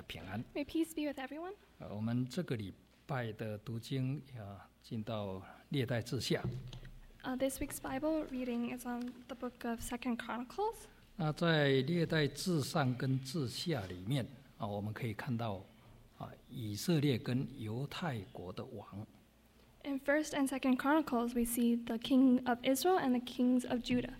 平安。 May peace be with everyone. 我们这个礼拜的读经进到列代志下。 This week's Bible reading is on the book of 2 Chronicles. 那在列代志上跟志下里面我们可以看到以色列跟犹太国的王。 In 1st and 2nd Chronicles, we see the king of Israel and the kings of Judah.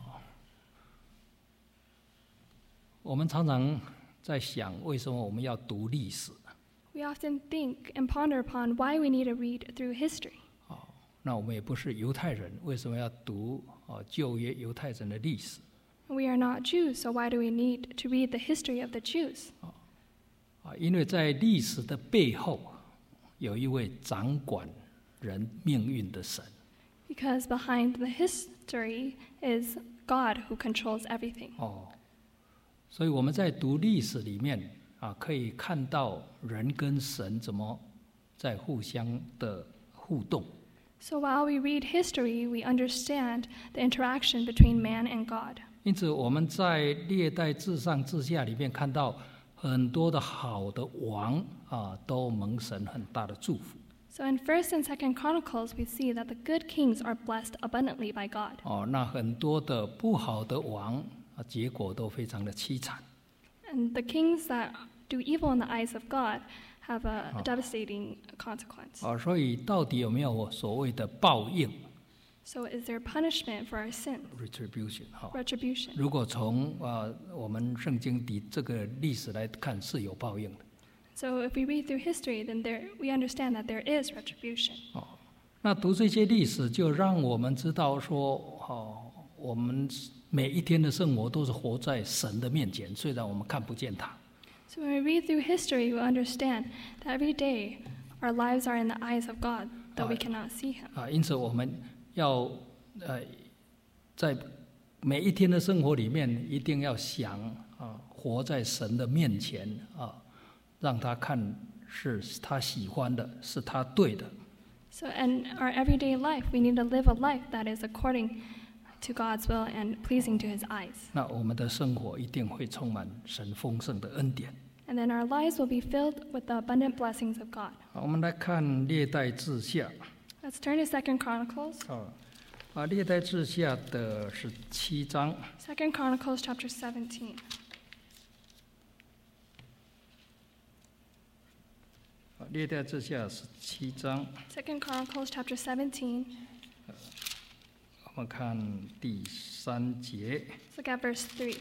我们常常在想，为什么我们要读历史？ We often think and ponder upon why we need to read through history. 那我们也不是犹太人，为什么要读旧约犹太人的历史？ We are not Jews, so why do we need to read the history of the Jews? 因为在历史的背后，有一位掌管人命运的神。 Because behind the history is God who controls everything. 所以我们在读历史里面可以看到人跟神怎么在互相的互动。 So while we read history, we understand the interaction between man and God. 因此我们在列代志上志下里面看到很多的好的王都蒙神很大的祝福。 So in 1st and 2nd Chronicles, we see that the good kings are blessed abundantly by God. 那很多的不好的王结果都非常的凄惨。 And the kings that do evil in the eyes of God have a devastating consequence. 所以到底有没有所谓的报应 So is there punishment for our sin? retribution？ 如果从我们圣经的这个历史来看，是有报应的。 So if we read through history, then we understand that there is retribution. 那读这些历史，就让我们知道说，我们每一天的生活都是活在神的面前，虽然我们看不见他。 So when we read through history, we understand that every day our lives are in the eyes of God, though we cannot see Him. 因此我们要在每一天的生活里面，一定要想活在神的面前让他看是他喜欢的，是他对的。 So in our everyday life, we need to live a life that is according to God's will and pleasing to His eyes. 那我们的生活一定会充满神丰盛的恩典。 And then our lives will be filled with the abundant blessings of God. 我们来看列代志下。 Let's turn to 2nd Chronicles. 列代志下的17章。 2nd Chronicles chapter 17. 列代志下17章。 2nd Chronicles chapter 17. 我们看第3节。 Let's look at verse 3.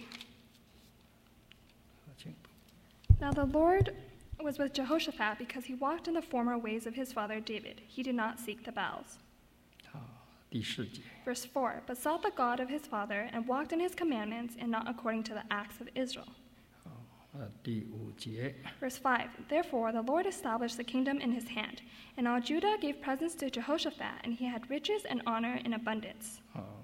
Now the Lord was with Jehoshaphat because he walked in the former ways of his father David. He did not seek the Baals. 第4节。 Verse 4, but sought the God of his father and walked in his commandments and not according to the acts of Israel. 第5节。 Verse 5, therefore the Lord established the kingdom in his hand, and all Judah gave presents to Jehoshaphat, and he had riches and honor in abundance.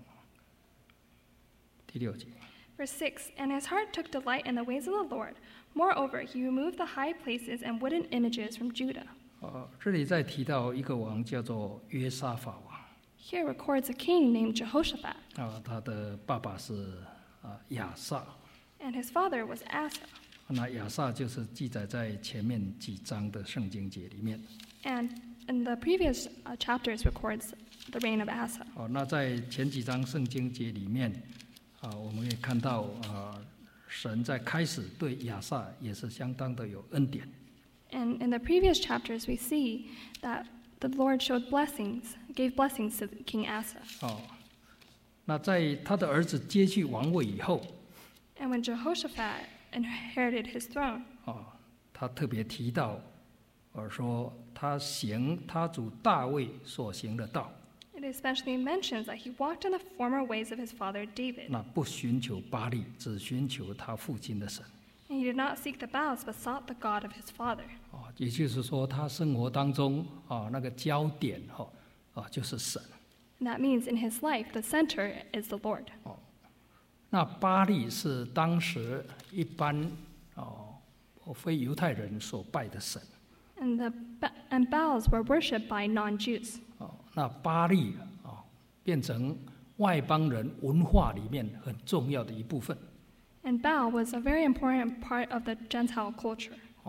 第6节。 Verse 6, and his heart took delight in the ways of the Lord. Moreover, he removed the high places and wooden images from Judah. 这里再提到一个王叫做约沙法王。 Here records a king named Jehoshaphat. 他的爸爸是亚萨。 And his father was Asa. 那亚萨就是记载在前面几章的圣经节里面。 And in the previous chapters records the reign of Asa. 那在前几章圣经节里面我们也看到神在开始对亚萨也是相当的有恩典。 And in the previous chapters we see that the Lord gave blessings to King Asa. 那在他的儿子接续王位以后 And when Jehoshaphat inherited his throne, 他特别提到说他行他主大卫所行的道。 it especially mentions that he walked in the former ways of his father David. 那不寻求巴力，只寻求他父亲的神。 And he did not seek the Baals, but sought the God of his father. 也就是说，他生活当中那个焦点就是神。 And that means in his life, the center is the Lord. 那巴力是当时一般非犹太人所拜的神。 And Baals were worshipped by non-Jews. 那巴力变成外邦人文化里面很重要的一部分。 And Baal was a very important part of the Gentile culture.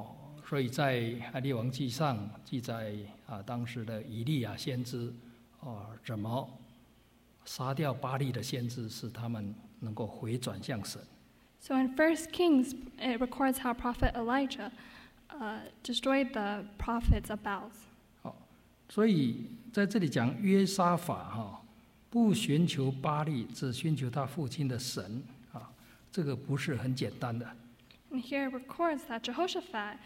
所以在列王记上记载当时的以利亚先知怎么杀掉巴力的先知，使他们能够回转向神。 So in 1 Kings, it records how Prophet Elijah destroyed the prophets of Baal. 所以在这里讲约沙法不寻求巴力，只寻求他父亲的神这个不是很简单的。 And here it records that Jehoshaphat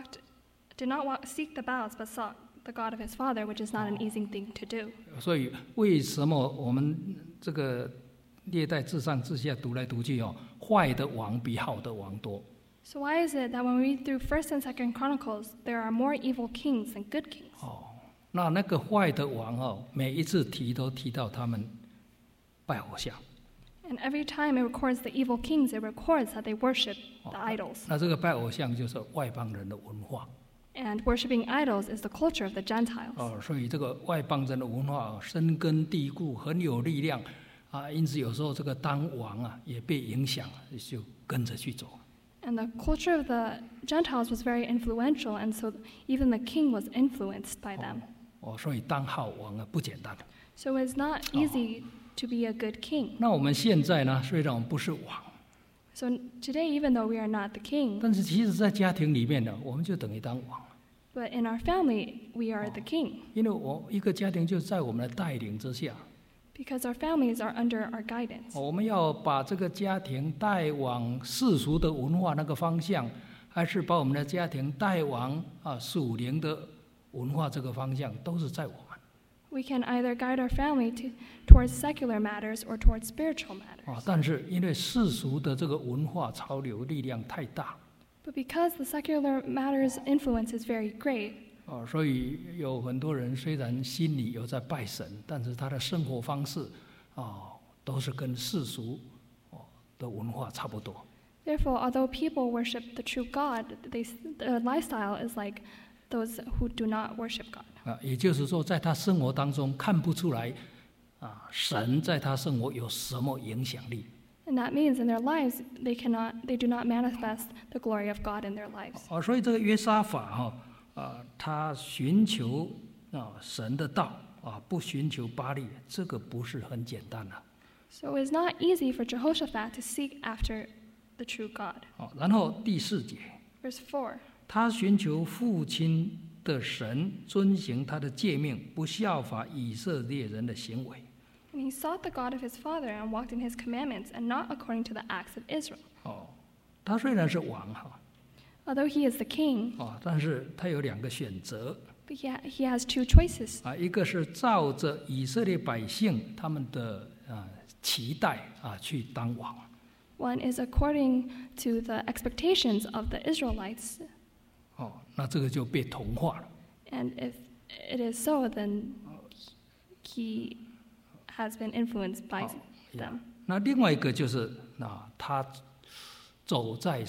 did not seek the Baals, but sought the God of his father, which is not an easy thing to do. 所以为什么我们这个历代至上至下读来读去坏的王比好的王多？ So why is it that when we read through 1st and 2nd Chronicles, there are more evil kings than good kings? 那个坏的王每一次都提到他们拜偶像。 And every time it records the evil kings, it records that they worship the idols. 那这个拜偶像就是外邦人的文化。 And worshiping idols is the culture of the Gentiles. 所以这个外邦人的文化深根蒂固，很有力量因此有时候这个当王也被影响，就跟着去走。 And the culture of the Gentiles was very influential, and so even the king was influenced by them. 所以当好王不简单。 So it's not easy to be a good king. 那我们现在呢，虽然我们不是王， So today, even though we are not the king, 但是其实在家庭里面呢，我们就等于当王。 but in our family, we are the king. 因为一个家庭就在我们的带领之下。 Because our families are under our guidance. 我们要把这个家庭带往世俗的文化那个方向，还是把我们的家庭带往属灵的文化这个方向，都是在我们。 We can either guide our family towards secular matters or towards spiritual matters. 但是因为世俗的这个文化潮流力量太大， But because the secular matters influence is very great, 所以有很多人虽然心里有在拜神，但是他的生活方式都是跟世俗的文化差不多。 therefore, although people worship the true God, their lifestyle is like those who do not worship God. 也就是说，在他生活当中看不出来神在他生活有什么影响力。 And that means in their lives, they do not manifest the glory of God in their lives. 所以这个约沙法他寻求神的道不寻求巴力，这个不是很简单的。 So it's not easy for Jehoshaphat to seek after the true God. 然后第4节， Verse 4. 他寻求父亲的神，遵行他的诫命，不效法以色列人的行为。 And he sought the God of his father and walked in his commandments and not according to the acts of Israel. 他虽然是王 Although he is the king, 但是他有2个选择 but he has two choices. 一个是照着以色列百姓他们的期待去当王。 One is according to the expectations of the Israelites. 那这个就被同化了。 And if it is so, then he has been influenced by them. 那另外一个就是他走在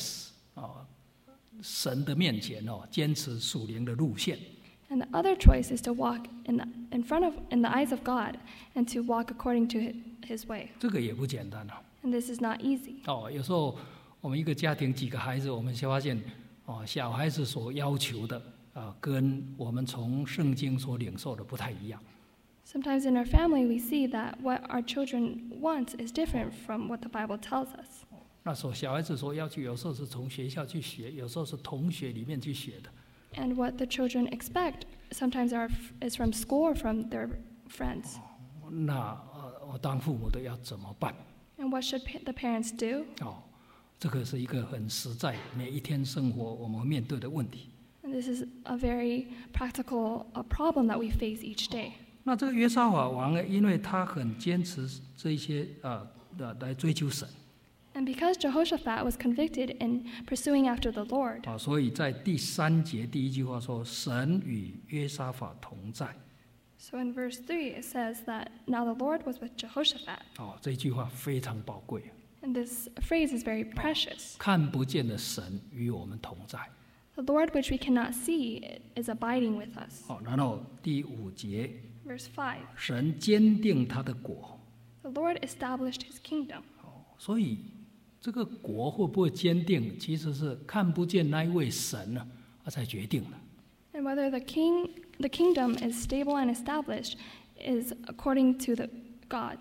神的面前坚持属灵的路线。 And the other choice is to walk in the eyes of God and to walk according to his way. 这个也不简单 And this is not easy. 有时候我们一个家庭几个孩子，我们才发现小孩子所要求的跟我们从圣经所领受的不太一样。 Sometimes in our family, we see that what our children want is different from what the Bible tells us. 那小孩子所要求，有时候是从学校去学，有时候是同学里面去学的。 And what the children expect sometimes is from school or from their friends. 那我当父母的要怎么办？ And what should the parents do? 这个是一个很实在，每一天生活我们面对的问题。 And this is a very practical problem that we face each day. 那这个约沙法王呢，因为他很坚持这一些来追求神。 And because Jehoshaphat was convicted in pursuing after the Lord, 所以在第3节第一句话说：“神与约沙法同在。” so in verse 3 it says that now the Lord was with Jehoshaphat. 这句话非常宝贵。 And this phrase is very precious. 看不见的神与我们同在。 The Lord which we cannot see is abiding with us. 然后第5节， Verse 5. 神坚定他的国。 The Lord established his kingdom. 所以这个国会不会坚定，其实是看不见那一位神呢， 才决定的。 And whether the kingdom is stable and established is according to the God.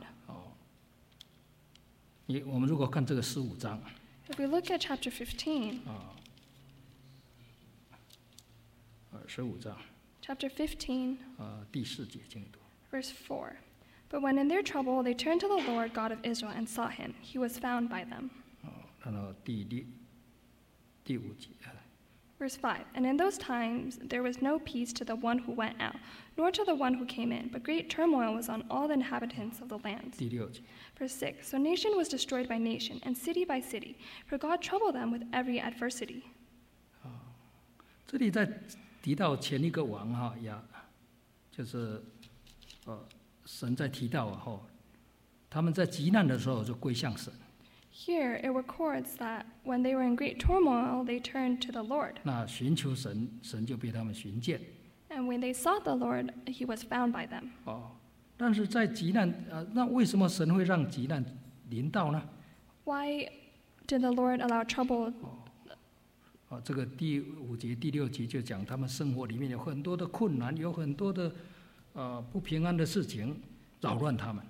我们如果看这个15章， If we look at chapter 15, 15章 chapter 15, 第4节，请读。 verse 4. But when in their trouble they turned to the Lord God of Israel and sought him, he was found by them. 然后第5节。 Verse 5. And in those times there was no peace to the one who went out, nor to the one who came in, but great turmoil was on all the inhabitants of the land. 第6节。 Verse 6. So nation was destroyed by nation, and city by city, for God troubled them with every adversity. 这里在提到前一个王就是神在提到他们在急难的时候就归向神。 Here it records that when they were in great turmoil, they turned to the Lord. 那寻求神，神就被他们寻见。 And when they sought the Lord, he was found by them. 但是在急难那为什么神会让急难临到呢？ Why did the Lord allow trouble? 这个第5节、第6节就讲他们生活里面有很多的困难，有很多的不平安的事情扰乱他们。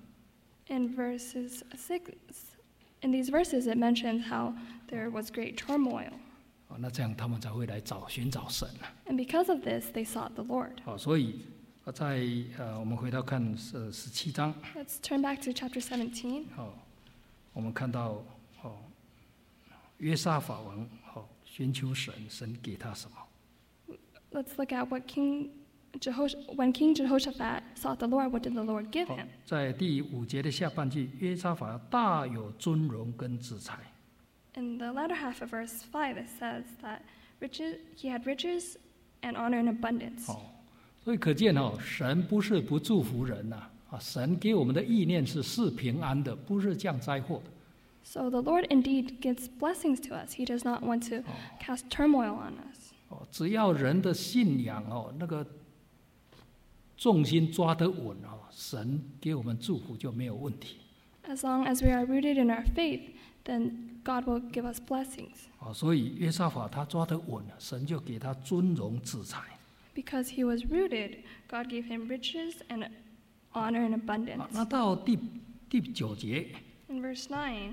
In these verses, it mentions how there was great turmoil. 那这样他们才会来寻找神。 And because of this, they sought the Lord. 所以在我们回到看17章。 Let's turn back to chapter 17. 我们看到约沙法王寻求神，神给他什么？ Let's look at what when King Jehoshaphat sought the Lord, what did the Lord give him? 在第5节的下半句，约沙法大有尊荣跟资财。 In the latter half of verse 5, it says that he had riches and honor and abundance. 所以可见神不是不祝福人神给我们的意念是平安的，不是降灾祸的。 So the Lord indeed gives blessings to us. He does not want to cast turmoil on us. 只要人的信仰那个重心抓得稳神给我们祝福就没有问题。 As long as we are rooted in our faith, then God will give us blessings. 所以约沙法他抓得稳，神就给他尊荣资财。 Because he was rooted, God gave him riches and honor and abundance. 那到第9节， In verse 9,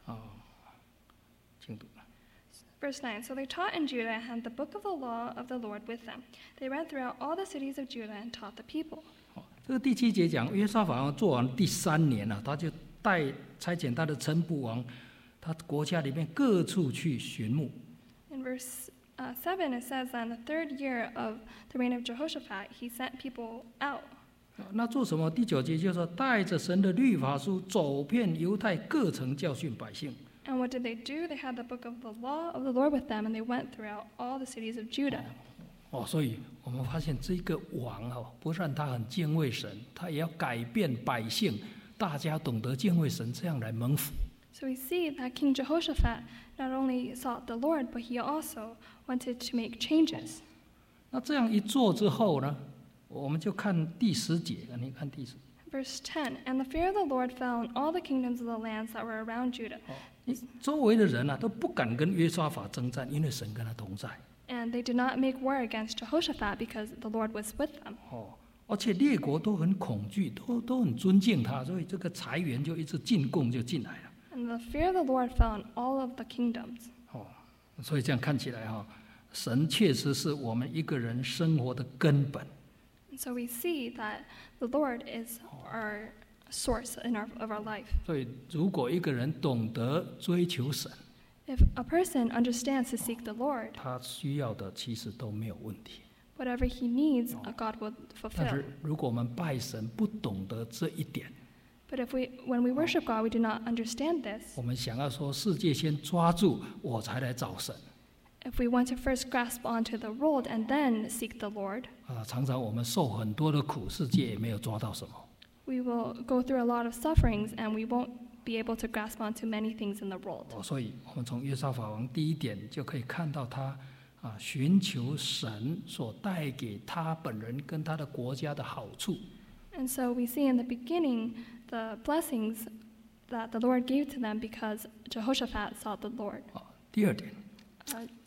请读。 Verse 9, So they taught in Judah and had the book of the law of the Lord with them. They went throughout all the cities of Judah and taught the people. 这个第7节讲约沙法做完第3年他就差遣他的臣仆王，他国家里面各处去寻牧。 In verse 7, it says that in the 3rd year of the reign of Jehoshaphat, he sent people out. 那做什么？第9节就说带着神的律法书走遍犹太各城，教训百姓。 And what did they do? They had the book of the law of the Lord with them, and they went throughout all the cities of Judah. 所以我们发现这个王不但他很敬畏神，他也要改变百姓，大家懂得敬畏神，这样来蒙福。 So we see that King Jehoshaphat not only sought the Lord, but he also wanted to make changes. 那这样一做之后呢，我们就看第10节，你看第10。 Verse 10, And the fear of the Lord fell on all the kingdoms of the lands that were around Judah. 周围的人都不敢跟约沙法征战，因为神跟他同在。 And they did not make war against Jehoshaphat because the Lord was with them. 而且列国都很恐惧，都很尊敬他，所以这个财源就一直进贡就进来了。 And the fear of the Lord fell on all of the kingdoms. 所以这样看起来神确实是我们一个人生活的根本。 And so we see that the Lord is our source of our life. 所以如果一个人懂得追求神， If a person understands to seek the Lord, 他需要的其实都没有问题。 whatever he needs, God will 但 fulfill. 是如果我们拜神不懂得这一点， But when we worship God, we do not understand this. 我们想要说世界先抓住我才来找神， If we want to first grasp onto the world and then seek the Lord, 常常我们受很多的苦，世界也没有抓到什么。 we will go through a lot of sufferings and we won't be able to grasp onto many things in the world. 所以我们从约沙法王第1点就可以看到他寻求神所带给他本人跟他的国家的好处。 And so we see in the beginning the blessings that the Lord gave to them because Jehoshaphat sought the Lord. 第2点，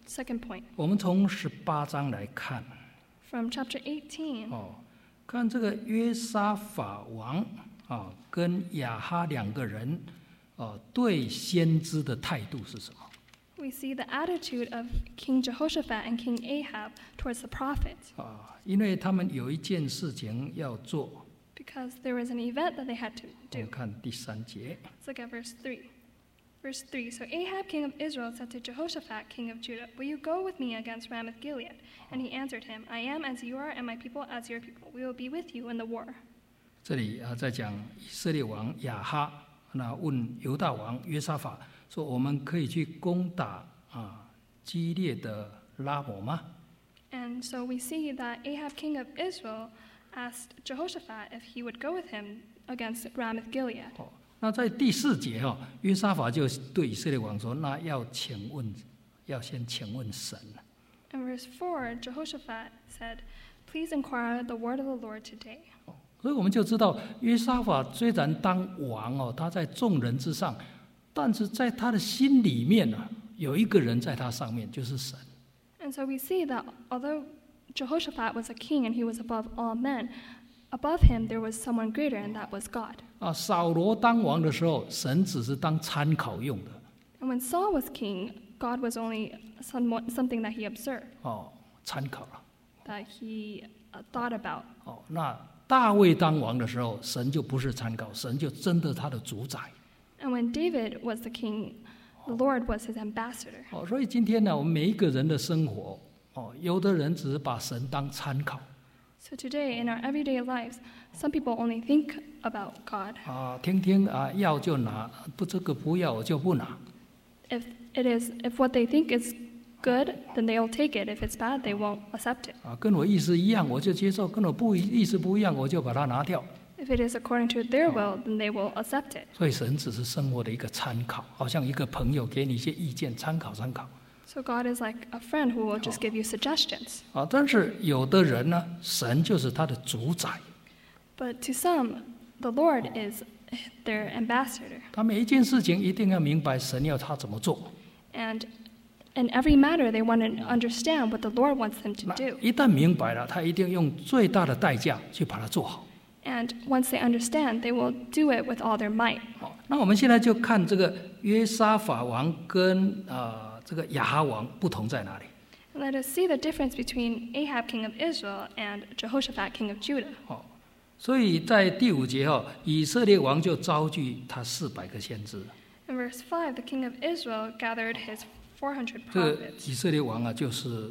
Second point, 我们从18章来看， from chapter 18, 看这个约沙法王跟亚哈两个人对先知的态度是什么？ we see the attitude of King Jehoshaphat and King Ahab towards the prophet, 因为他们有一件事情要做。 because there was an event that they had to 我们 do. 看第3节， Let's look at verse 3. Verse 3, So Ahab, king of Israel, said to Jehoshaphat, king of Judah, Will you go with me against Ramoth Gilead? And he answered him, I am as you are, and my people as your people. We will be with you in the war. 这里在讲以色列王亚哈，那问犹大王约沙法说：“我们可以去攻打基列的拉摩吗？” And so we see that Ahab, king of Israel, asked Jehoshaphat if he would go with him against Ramoth Gilead. 那在第4节约沙法就对以色列王说：“那要先请问神。” In verse 4, Jehoshaphat said, Please inquire the word of the Lord today. 所以我们就知道，约沙法虽然当王他在众人之上，但是在他的心里面有一个人在他上面，就是神。 And so we see that although Jehoshaphat was a king and he was above all men, above him there was someone greater, and that was God. 扫罗当王的时候，神只是当参考用的。 And when Saul was king, God was only something that he observed, 参考了。 that he thought about. 那大卫当王的时候，神就不是参考，神就真的他的主宰。 And when David was the king, the Lord was his ambassador. 所以今天呢，我们每一个人的生活，有的人只是把神当参考。 So today, in our everyday lives, some people only think about God. 听听要就拿，不这个不要我就不拿。 If what they think is good, then they'll take it. If it's bad, they won't accept it. 跟我意思一样我就接受，跟我意思不一样我就把它拿掉。 If it is according to their will, then they will accept it. 所以神只是生活的一个参考，好像一个朋友给你一些意见参考。 So God is like a friend who will just give you suggestions. 但是有的人呢，神就是他的主宰。 But to some, the Lord is their ambassador. 他每一件事情一定要明白神要他怎么做。 And in every matter, they want to understand what the Lord wants them to 那 do. 一旦明白了，他一定用最大的代价去把它做好。 And once they understand, they will do it with all their might. 那我们现在就看这个约沙法王跟这个亚哈王不同在哪里？ Let us see the difference between Ahab, king of Israel, and Jehoshaphat, king of Judah. 所以在第5节以色列王就招聚他400个先知。 In verse 5, the king of Israel gathered his 400 这个 prophets. 以色列王就是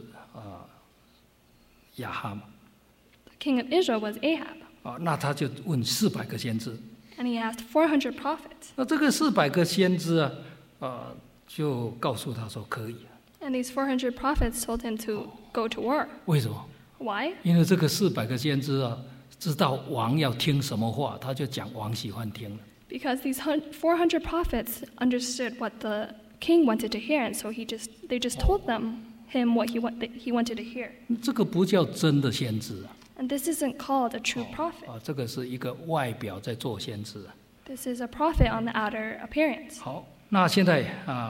亚哈嘛。 The king of Israel was Ahab, 那他就问400个先知。 and he asked 400 prophets. 那这个400个先知就告诉他说可以。 And these 400 prophets told him to go to war. 为什么？ Why? 因为这个400个先知知道王要听什么话，他就讲王喜欢听的。 Because these 400 prophets understood what the king wanted to hear, and so they just told him what he wanted to hear. 这个不叫真的先知 And this isn't called a true prophet. 这个是一个外表在做先知 This is a prophet on the outer appearance. 好，那现在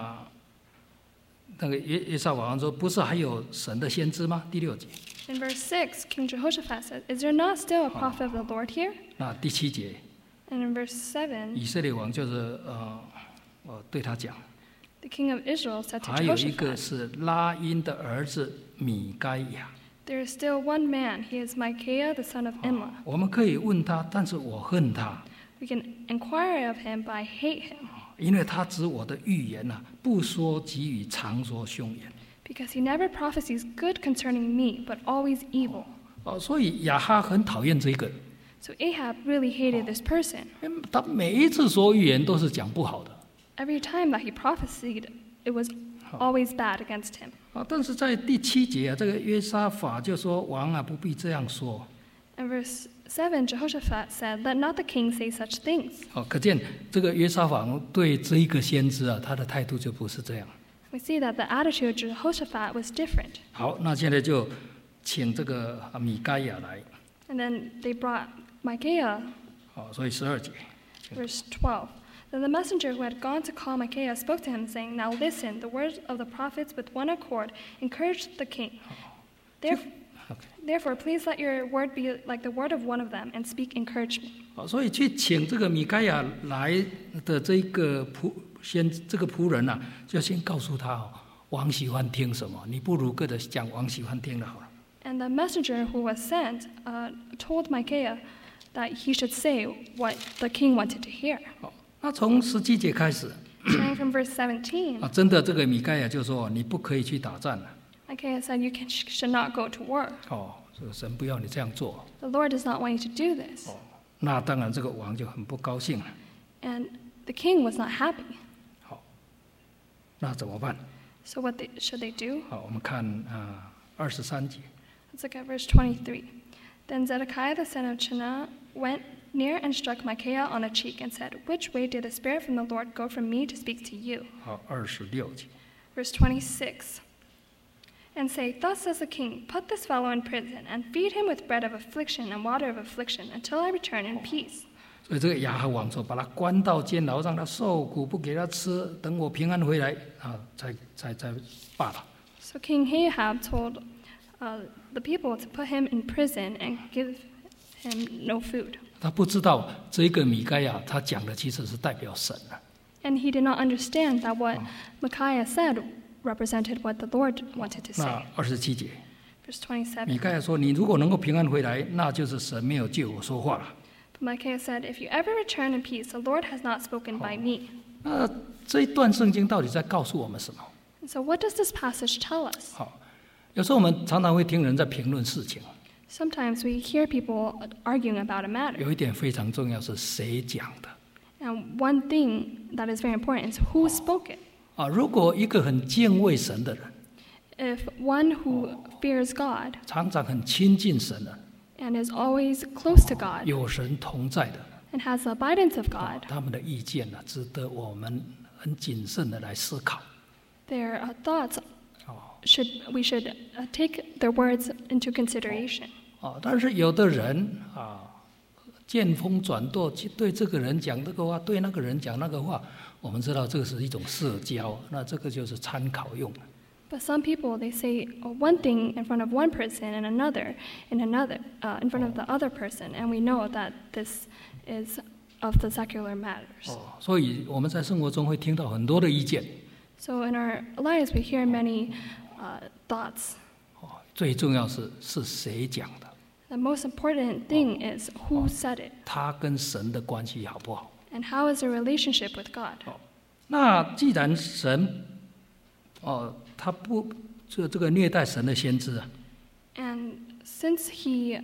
那个约沙法王说，不是还有神的先知吗？第6节。 In verse 6, King Jehoshaphat says, Is there not still a prophet of the Lord here? 那第7节， And in verse 7, 以色列王就是对他讲， the king of Israel said to 还有一个 Jehoshaphat, 是拉因的儿子米该亚。 There is still one man. He is Micaiah, the son of Imlah. 我们可以问他，但是我恨他， We can inquire of him, but I hate him, 因为他指我的预言不说给予，常说凶言。 because he never prophesies good concerning me, but always evil. 所以亚哈很讨厌这个， So Ahab really hated this person. 他每一次说预言都是讲不好的。 Every time that he prophesied, it was always bad against him. 但是在第7节这个约沙法就说：“王不必这样说。” In verse 7, Jehoshaphat said, Let not the king say such things. 可见这个约沙法对这一个先知他的态度就不是这样。 We see that the attitude of Jehoshaphat was different. 好，那现在就请这个米该亚来。 And then they brought Micaiah, 所以12节。 verse 12. Then the messenger who had gone to call Micaiah spoke to him, saying, Now listen, the words of the prophets with one accord encouraged the king. Therefore, please let your word be like the word of one of them, and speak encouragement. 所以去请这个米该亚来的这个仆人啊，就先告诉他王喜欢听什么，你不如跟他讲王喜欢听的好了。 And the messenger who was sent told Micaiah that he should say what the king wanted to hear. 那从17节开始， Starting from verse 17, 真的这个米该亚就说你不可以去打仗了。 Micaiah said, You should not go to war. 这个神不要你这样做。 The Lord does not want you to do this. 那当然这个王就很不高兴了。 And the king was not happy. 好，那怎么办？ So what should they do? 好，我们看23节。 Let's look at verse 23. Then Zedekiah the son of Chenaanah went near and struck Micaiah on the cheek and said, Which way did the Spirit from the Lord go from me to speak to you? 好，26节。 Verse 26. And say, Thus says the king, Put this fellow in prison, and feed him with bread of affliction and water of affliction, until I return in peace. 所以这个亚哈王说，把他关到监牢，让他受苦，不给他吃，等我平安回来才罢了。 So King Ahab told the people to put him in prison and give him no food. 他不知道这个米该亚他讲的其实是代表神啊。 And he did not understand that what Micaiah said represented what the Lord wanted to 那 say. 27节， Verse 米 27. 该亚说：“你如果能够平安回来，那就是神没有借我说话了。 But Micaiah said, If you ever return in peace, the Lord has not spoken by me. ” 那这一段圣经到底在告诉我们什么？ And so what does this passage tell us? 好，有时候我们常常会听人在评论事情， Sometimes we hear people arguing about a matter. 有一点非常重要是谁讲的 And one thing that is very important is who spoke it. 如果一个很敬畏神的人， If one who fears God 常常很亲近神的， and is always close to God 有神同在的， and has the abidance of God, 他们的意见呢，值得我们很谨慎的来思考。 their thoughts we should take their words into consideration. 但是有的人见风转舵，对这个人讲这个话，对那个人讲那个话，我们知道这个是一种社交，那这个就是参考用的。 But some people, they say one thing in front of one person and another in front of the other person, and we know that this is of the secular matters. 所以我们在生活中会听到很多的意见。 So in our lives, we hear many thoughts. 最重要是谁讲的， The most important thing is who said it, 他跟神的关系好不好？ and how is the relationship with God. 那既然神他不这个虐待神的先知啊， And since he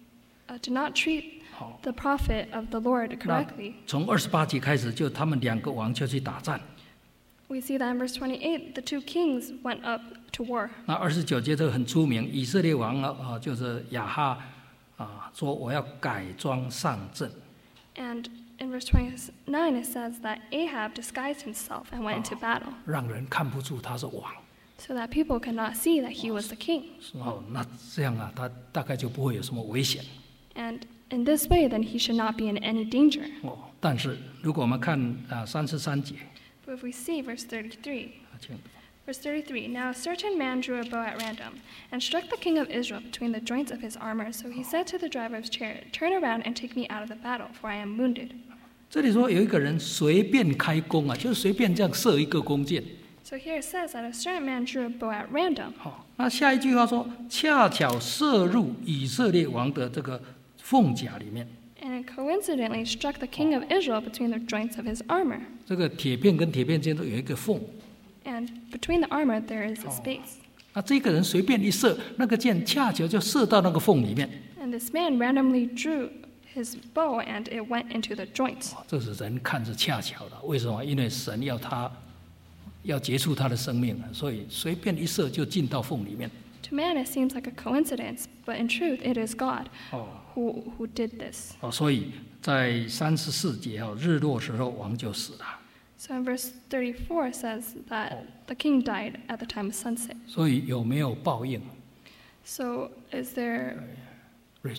did not treat the prophet of the Lord 那 correctly, 从28节开始，就他们两个王就去打仗。 we see that in verse 28, the two kings went up to war. 那29节这个很出名，以色列王就是亚哈说我要改装上阵。 And in verse 29, it says that Ahab disguised himself and went into battle 让人看不出他是王。 so that people could not see that he was the king. 那这样他大概就不会有什么危险。 And in this way, then he should not be in any danger. 但是如果我们看33节， But if we see verse 33, 请 verse 33, Now a certain man drew a bow at random and struck the king of Israel between the joints of his armor. So he said to the driver of his chariot, Turn around and take me out of the battle, for I am wounded. 这里说有一个人随便开弓啊，就是随便这样射一个弓箭。 So here it says that a certain man drew a bow at random. 那下一句话说，恰巧射入以色列王的这个凤甲里面。 And it coincidentally struck the king of Israel between the joints of his armor. 这个铁片跟铁片间都有一个缝。 And between the armor there is a space. 那这个人随便一射，那个箭恰巧就射到那个缝里面。 And this man randomly drew his bow and it went into the joints. 这是人看是恰巧的，为什么？因为神要结束他的生命，所以随便一射就进到缝里面。 To man it seems like a coincidence, but in truth it is God who did this. 所以在34节日落时候王就死了。 So in verse 34 it says that the king died at the time of sunset. 所以有没有报应 So is there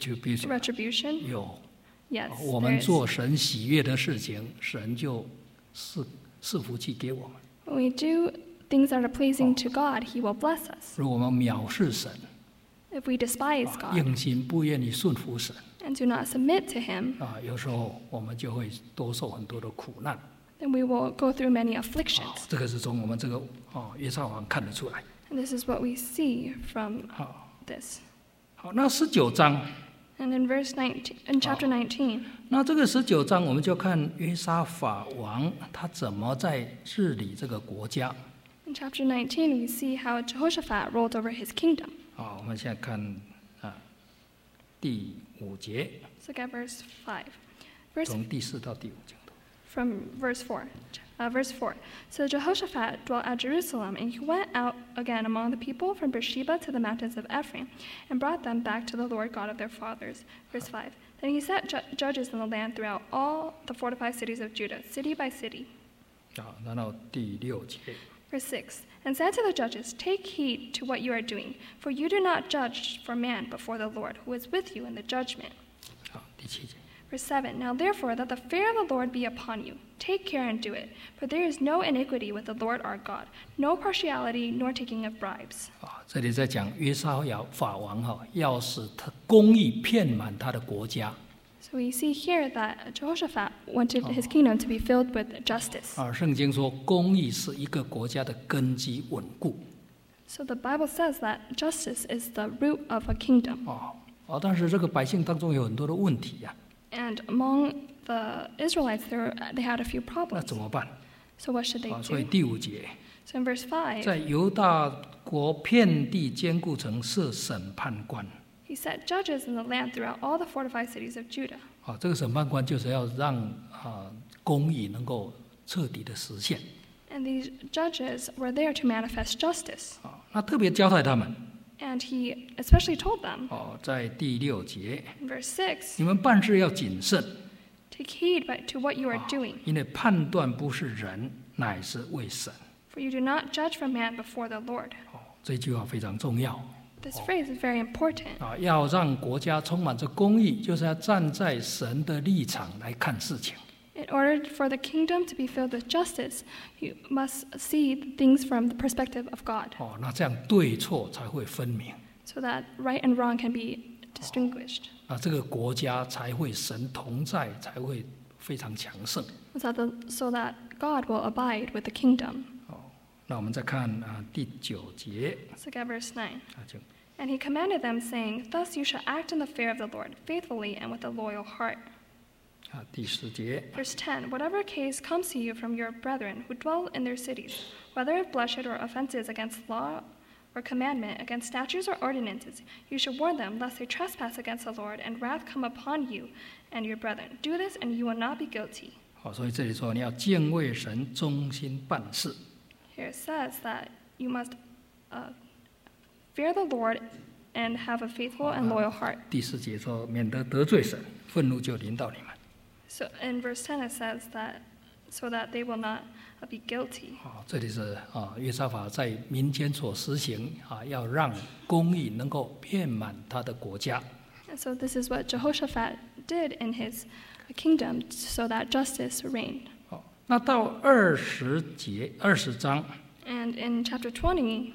？retribution retribution? 有。 Yes, 我 there 们 is. 做神喜悦的事情，神就赐福气给我们。 When we do things that are pleasing to God, He will bless us. 如果我们藐视神， If we despise God 硬心不愿意顺服神， and do not submit to Him, 有时候我们就会多受很多的苦难。 then we will go through many afflictions. 这个是从我们这个约沙法看得出来。 And this is what we see from 好， this. 好，那19章， And in chapter 19, 那这个19章我们就看约沙法王他怎么在治理这个国家。 in chapter 19, we see how Jehoshaphat ruled over his kingdom. 好，我们现在看第5节， So look at verse 5. 从第4到第5节。 From verse 4. Verse 4. So Jehoshaphat dwelt at Jerusalem, and he went out again among the people from Beersheba to the mountains of Ephraim, and brought them back to the Lord God of their fathers. Verse 5. Then he set judges in the land throughout all the fortified cities of Judah, city by city. 好，然后第6节。 Verse 6. And said to the judges, Take heed to what you are doing, for you do not judge for man, but for the Lord, who is with you in the judgment. 好，第7节。 Verse 7. Now therefore, that the fear of the Lord be upon you. Take care and do it. For there is no iniquity with the Lord our God, no partiality, nor taking of bribes. 这里在讲约沙法王要使他公义遍满他的国家。 So we see here that Jehoshaphat wanted his kingdom to be filled with justice. 圣经说公义是一个国家的根基稳固。 So the Bible says that justice is the root of a kingdom. 但是这个百姓当中有很多的问题呀。 And among the Israelites, they had a few 那 problems. 怎么办？ So what should they 所以 do? 第5节， So in verse 5, 在犹大国遍地坚固城设审判官。 he set judges in the land throughout all the fortified cities of Judah. 这个审判官就是要让公义能够彻底的实现。 And these judges were there to manifest justice. 那特别交代他们。 And he especially told them, 在第6节， in verse 6, 你们办事要谨慎， Take heed to what you are doing, 因为判断不是人，乃是为神。 for you do not judge for man before the Lord. 这句话非常重要。 This phrase is very important. 要让国家充满着公义，就是要站在神的立场来看事情。 In order for the kingdom to be filled with justice, you must see things from the perspective of God, 那这样对错才会分明， so that right and wrong can be distinguished, 这个国家才会神同在，才会非常强盛。 so that God will abide with the kingdom. 那我们再看第9节， Let's look at verse 9. 就 And he commanded them, saying, Thus you shall act in the fear of the Lord, faithfully and with a loyal heart. 第10节， Verse 10. Whatever case comes to you from your brethren who dwell in their cities, whether of bloodshed or offenses against law or commandment, against statutes or ordinances, you should warn them, lest they trespass against the Lord, and wrath come upon you and your brethren. Do this, and you will not be guilty. 所以这里说你要敬畏神，忠心办事。 Here it says that you must fear the Lord and have a faithful and loyal heart. 第4节说，免得得罪神，愤怒就临到你们。 So in verse 10 it says that so that they will not be guilty. 这里是约沙法在民间所实行要让公义能够遍满他的国家。 And so this is what Jehoshaphat did in his kingdom, so that justice reigned. 那到20章， And in chapter 20,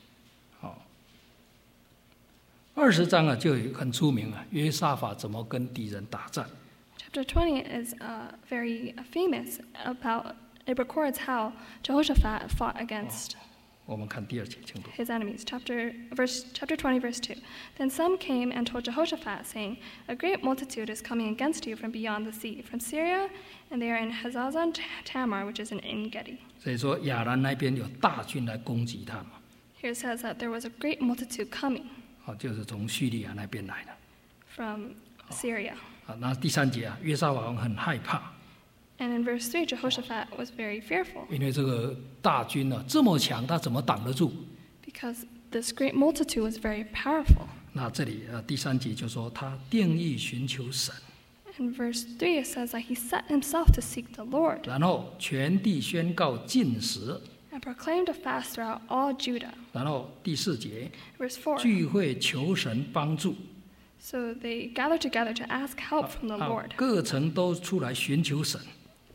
20章就很出名约沙法怎么跟敌人打仗。 chapter 20 is very famous about, it records how Jehoshaphat fought against 我们看第2节，请读。 his enemies. Chapter 20, verse 2. Then some came and told Jehoshaphat, saying, A great multitude is coming against you from beyond the sea, from Syria, and they are in Hazazon Tamar, which is in En-gedi. 所以说亚兰那边有大军来攻击他们， Here it says that there was a great multitude coming 就是从叙利亚那边来的。 from Syria. 那第3节约沙法王很害怕， And in verse 3, Jehoshaphat was very fearful 因为这个大军这么强，他怎么挡得住？ because this great multitude was very powerful. 那这里第3节就说他定义寻求神， In verse 3, it says that he set himself to seek the Lord 然后全地宣告禁食， and proclaimed a fast throughout all Judah. 然后第4节 Verse 4, 聚会求神帮助， so they gathered together to ask help from the Lord. 各城都出来寻求神。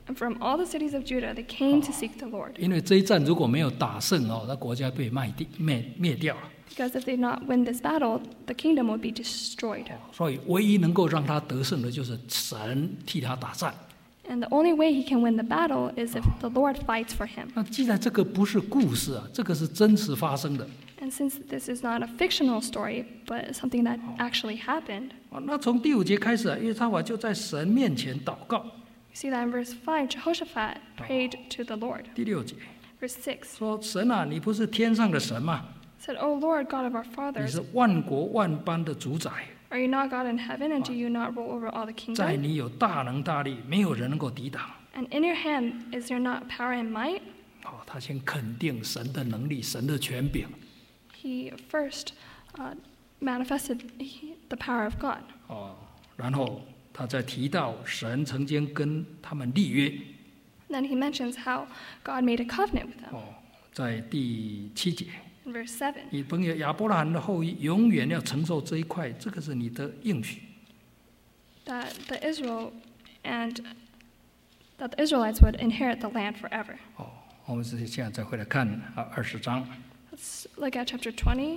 And from all the cities of Judah, they came to seek the Lord. 因为这一战如果没有打胜哦，那国家被灭掉了。 Because if they did not win this battle, the kingdom would be destroyed. 所以唯一能够让他得胜的就是神替他打战。 And the only way he can win the battle is if the Lord fights for him. 那既然这个不是故事啊，这个是真实发生的。 And since this is not a fictional story, but something that actually happened, 那从第5节开始啊，约沙法就在神面前祷告。 you see that in verse 5, Jehoshaphat prayed to the Lord. 第6节 Verse 6 说：“神啊，你不是天上的神吗？ said, O Lord, God of our 你 fathers, 是万国万邦的主宰， are you not God in heaven, and do you not rule over all the 在 kingdoms? 你有大能大力，没有人能够抵挡。” And in your hand is there not power and might? 他先肯定神的能力，神的权柄。 He first manifested the power of God. 然后他再提到神曾经跟他们立约。 Then he mentions how God made a covenant with them. 在第7节， In verse 7, 你朋友亚伯拉罕的后裔永远要承受这一块，这个是你的应许。 that the Israelites would inherit the land forever. 我们现在再回来看20章 Let's look at chapter 20,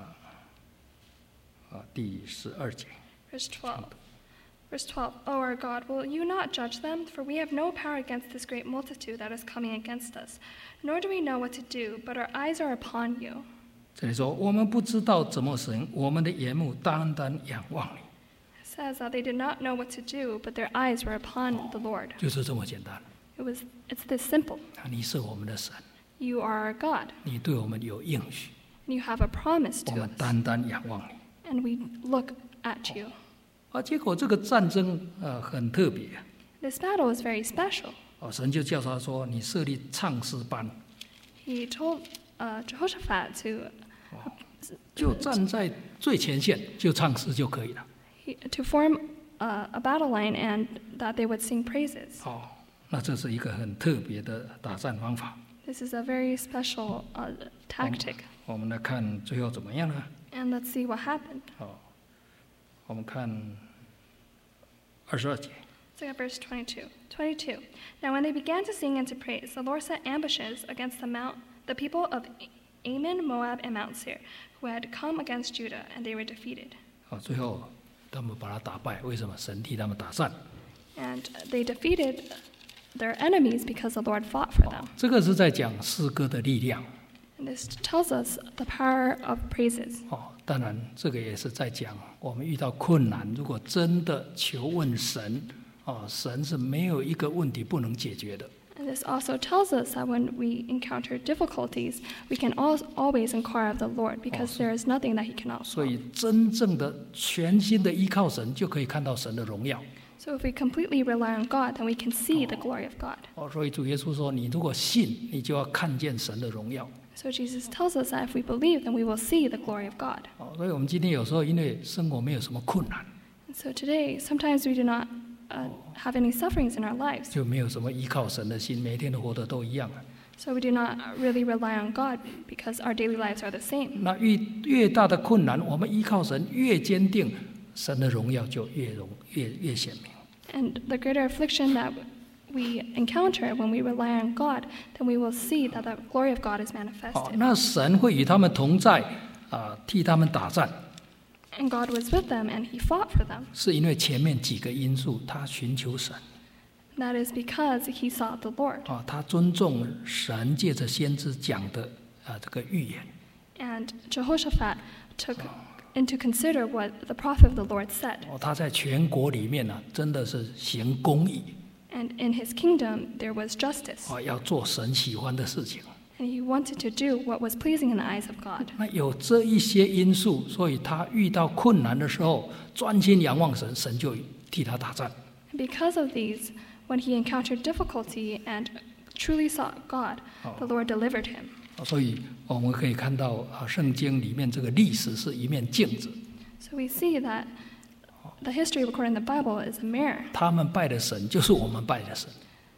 第12节。 verse 12. Verse 12, O our God, will you not judge them? For we have no power against this great multitude that is coming against us, nor do we know what to do, but our eyes are upon you. 这里说我们不知道怎么行，我们的眼目单单仰望你。 It says that they did not know what to do, but their eyes were upon the Lord. 就是这么简单。 It's this simple. 你是我们的神， You are our God, 你对我们有应许， and you have a promise 我 to 们 us, 单单仰望你。 and we look at you. 结果这个战争很特别。 This battle is very special. 神就叫他说：“你设立唱诗班， He told Jehoshaphat to 就站在最前线，就唱诗就可以了。” to form a battle line and that they would sing praises. 那这是一个很特别的打战方法。 This is a very special tactic. 我们来看最后怎么样呢？ And let's see what happened. 我们看22节。 Let's look at verse 22. 22. Now when they began to sing and to praise, the Lord set ambushes against the people of Ammon, Moab, and Mount Seir, who had come against Judah, and they were defeated. 最后他们把他打败，为什么？神替他们打战。 And they defeated their enemies because the Lord fought for them. 这个是在讲诗歌的力量。 And this tells us the power of praises. 当然这个也是在讲我们遇到困难，如果真的求问神，神是没有一个问题不能解决的。 And this also tells us that when we encounter difficulties, we can always inquire of the Lord because there is nothing that He cannot 所 solve. 以真正的全心的依靠神，就可以看到神的荣耀。 So if we completely rely on God, then we can see the glory of God. 所以主耶稣说：“你如果信，你就要看见神的荣耀。” So Jesus tells us that if we believe, then we will see the glory of God. 所以我们今天有时候因为生活没有什么困难， And so today, sometimes we do not have any sufferings in our lives. 就没有什么依靠神的心，每天都活得都一样。 So we do not really rely on God because our daily lives are the same. 那越大的困难，我们依靠神越坚定，神的荣耀就越显明。 And the greater affliction that we encounter when we rely on God, then we will see that the glory of God is manifested. 那神会与他们同在，替他们打战， And God was with them and He fought for them. 是因为前面几个因素，他寻求神， That is because He sought the Lord. 他尊重神借着先知讲的这个预言。 And Jehoshaphat took into consider what the prophet of the Lord said. 他在全国里面真的是行公义， And in His kingdom there was justice. 要做神喜欢的事情。 And He wanted to do what was pleasing in the eyes of God. 那有这一些因素，所以他遇到困难的时候，专心仰望神，神就替他打战。 And because of these, when he encountered difficulty and truly sought God, the Lord delivered him. 所以我们可以看到圣经里面这个历史是一面镜子。 So we see that the history recorded in the Bible is a mirror. 他们拜的神就是我们拜的神，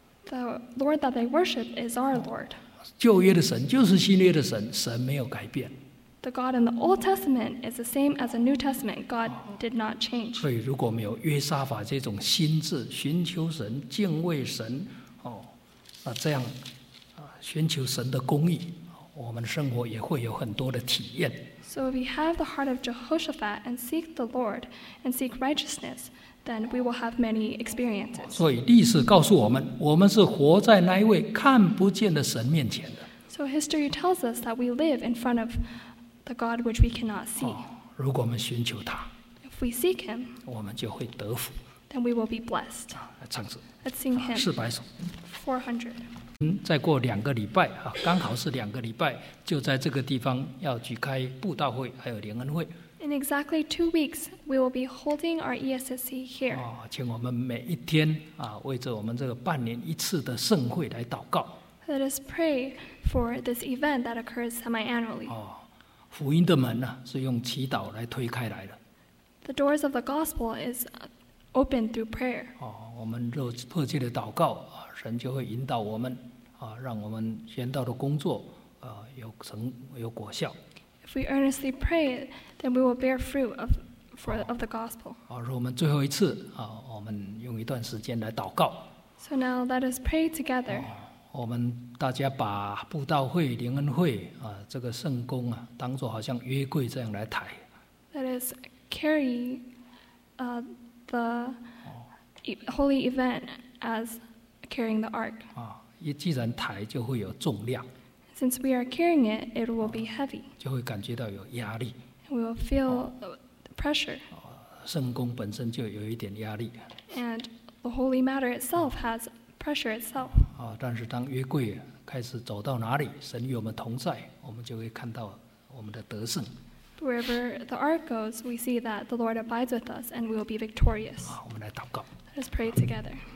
The Lord that they worship is our Lord. 旧约的神就是新约的神，神没有改变。 The God in the Old Testament is the same as the New Testament. God did not change. 所以如果没有约沙法这种心智，寻求神、敬畏神， 这样寻求神的公义，我们生活也会有很多的体验。 So if we have the heart of Jehoshaphat and seek the Lord and seek righteousness, then we will have many experiences. 所以历史告诉我们，我们是活在那一位看不见的神面前的。 So history tells us that we live in front of the God which we cannot see. 如果我们寻求他， If we seek Him, 我们就会得福。 then we will be blessed. 唱诗 Let's sing hymn 400首。 400. 再过2个礼拜刚好是2个礼拜，就在这个地方要举开布道会，还有联恩会。 In exactly 2 weeks, we will be holding our ESSC here. 请我们每一天为着我们这个半年一次的盛会来祷告。 Let us pray for this event that occurs semi-annually. 福音的门呢，是用祈祷来推开来的。 The doors of the gospel is opened through prayer. 我们若迫切的祷告神就会引导我们让我们宣道的工作有果效。 If we earnestly pray, then we will bear fruit of the gospel. 若我们最后一次我们用一段时间来祷告。 So now let us pray together. 我们大家把布道会、联恩会这个圣工当作好像约柜这样来抬。 Let us carry the holy event as carrying the ark. 既然抬就会有重量。 Since we are carrying it, it will be heavy. 就会感觉到有压力。 We will feel the pressure. 圣工本身就有一点压力。 And the holy matter itself has pressure itself. 但是当约柜开始走到哪里，神与我们同在，我们就会看到我们的得胜。 Wherever the ark goes, we see that the Lord abides with us and we will be victorious. 我们来祷告。 Let us pray together.